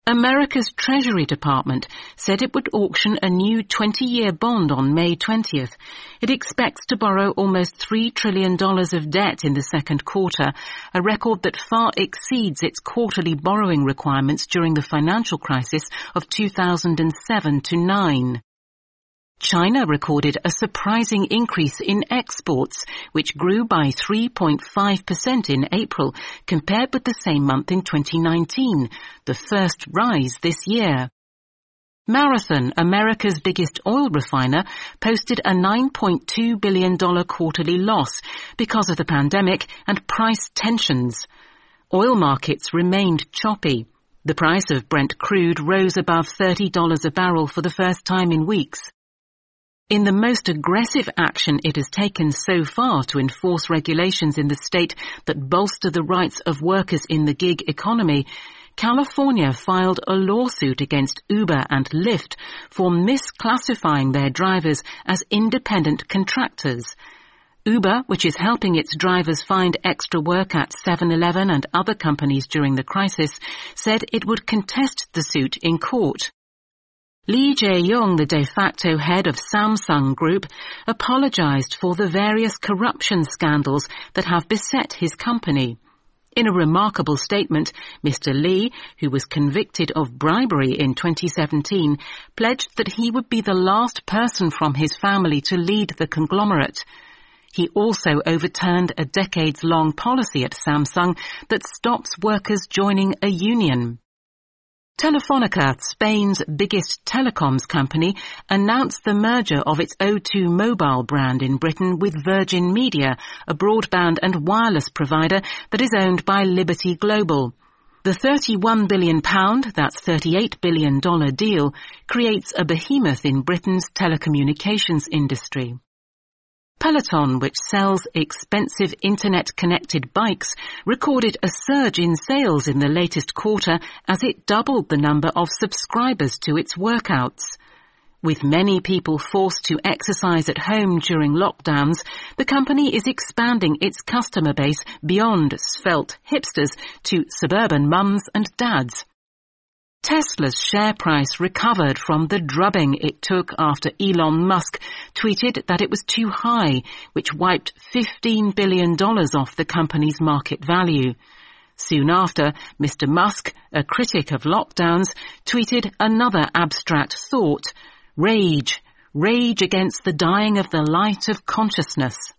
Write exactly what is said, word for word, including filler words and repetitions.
America's Treasury Department said it would auction a new twenty-year bond on May twentieth. It expects to borrow almost three trillion dollars of debt in the second quarter, a record that far exceeds its quarterly borrowing requirements during the financial crisis of two thousand seven to nine. China recorded a surprising increase in exports, which grew by three point five percent in April compared with the same month in twenty nineteen, the first rise this year. Marathon, America's biggest oil refiner, posted a nine point two billion dollars quarterly loss because of the pandemic and price tensions. Oil markets remained choppy. The price of Brent crude rose above thirty dollars a barrel for the first time in weeks. In the most aggressive action it has taken so far to enforce regulations in the state that bolster the rights of workers in the gig economy, California filed a lawsuit against Uber and Lyft for misclassifying their drivers as independent contractors. Uber, which is helping its drivers find extra work at seven eleven and other companies during the crisis, said it would contest the suit in court. Lee Jae-yong, the de facto head of Samsung Group, apologized for the various corruption scandals that have beset his company. In a remarkable statement, Mister Lee, who was convicted of bribery in twenty seventeen, pledged that he would be the last person from his family to lead the conglomerate. He also overturned a decades-long policy at Samsung that stops workers joining a union. Telefonica, Spain's biggest telecoms company, announced the merger of its O two Mobile brand in Britain with Virgin Media, a broadband and wireless provider that is owned by Liberty Global. The thirty-one billion pounds, that's thirty-eight billion dollars deal, creates a behemoth in Britain's telecommunications industry. Peloton, which sells expensive internet-connected bikes, recorded a surge in sales in the latest quarter as it doubled the number of subscribers to its workouts. With many people forced to exercise at home during lockdowns, the company is expanding its customer base beyond svelte hipsters to suburban mums and dads. Tesla's share price recovered from the drubbing it took after Elon Musk tweeted that it was too high, which wiped fifteen billion dollars off the company's market value. Soon after, Mister Musk, a critic of lockdowns, tweeted another abstract thought: rage, rage against the dying of the light of consciousness.